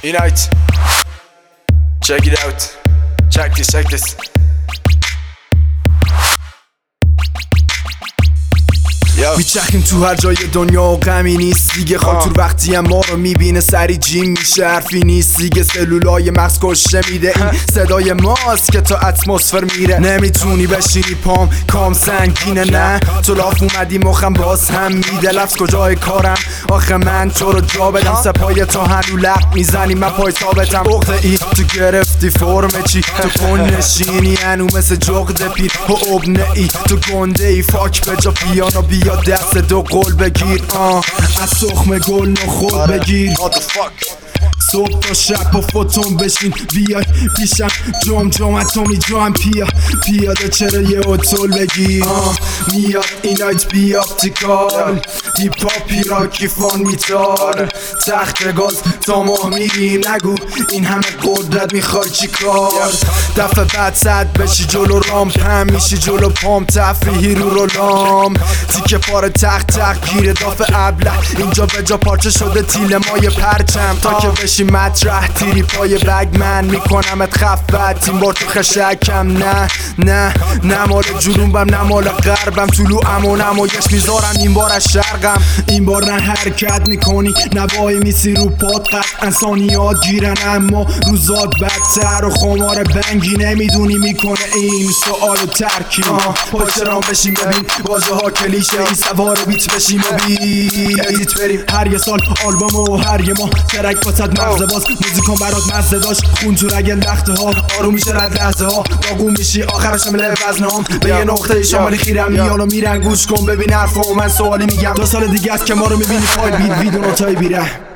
E-Night, check it out. Check this. میچخیم تو هر جای دنیا و غمی نیست دیگه. خاطر وقتی هم ما رو میبینه سری جیم میشه. حرفی نیست دیگه، سلولای مغز کشته میده. این صدای ماست که تا اتمسفر میره. نمیتونی بشینی پام کام سنگینه. نه تو لاف اومدی مخم باز هم میده. لفظ کجای کارم آخه من تو رو جا بدم. سپای تا هنو لق میزنی من پای ثابتم. عقده ای تو گرفتی فرم چی؟ تو کن نشینی هنو مثل جغد پیر. و ابنه ای تو گنده ای فاک به جا پیانو بیا دست دو قول بگیر. از تخم گل نخور بگیر. صبح تا شب با فوتون بشین بیای پیشم. جم اتمی جام پیاده چرا یه اتول بگیر. میاد E-Night بی اپتیکال هیپ هاپی راکی فان میتال. تخت گاز تا ماه میریم نگو این همه قدرت میخوای چی کار. دفعه بعد صد بشی جلو رام پم میشی جلو پام. تفریحی رو لام تیکه پاره تخت گیره دافه ابله. اینجا به جا پارچه شده تیل مای پرچم. تا که بشی مطرح تیری پای بگ من میکنمت خفت. این بار تو خشکم نه مال جنوبم نه مال غربم. طلوعم و نمایش میذارم این بار از شرقم. این بار نه حرکت میکنی نه وای میسی رو پاد. قطعا ثانیات گیرن اما روزات بدتر. و خمار بنگی نمیدونی میکنه این سوال و ترکیب. پاچرام بشیم ببین واژه ها کلیشه ای. سوار بیت بشیم و بیت بریم. هر یه سال آلبوم و هر یه ماه ترک واسد مغزه باز. موزیکان برات مزه داشت خون تو رگ لخته ها. آروم میشه رد لحظه ها داغون میشی آخرش مله وزنام. به یه نقطه شمالی خیرم میانو میرن گوش کن ببین حرفو من سوالی میگم. 2 سال دیگه است که ما رو میبینی پای بیت ویدو نوتای بیره.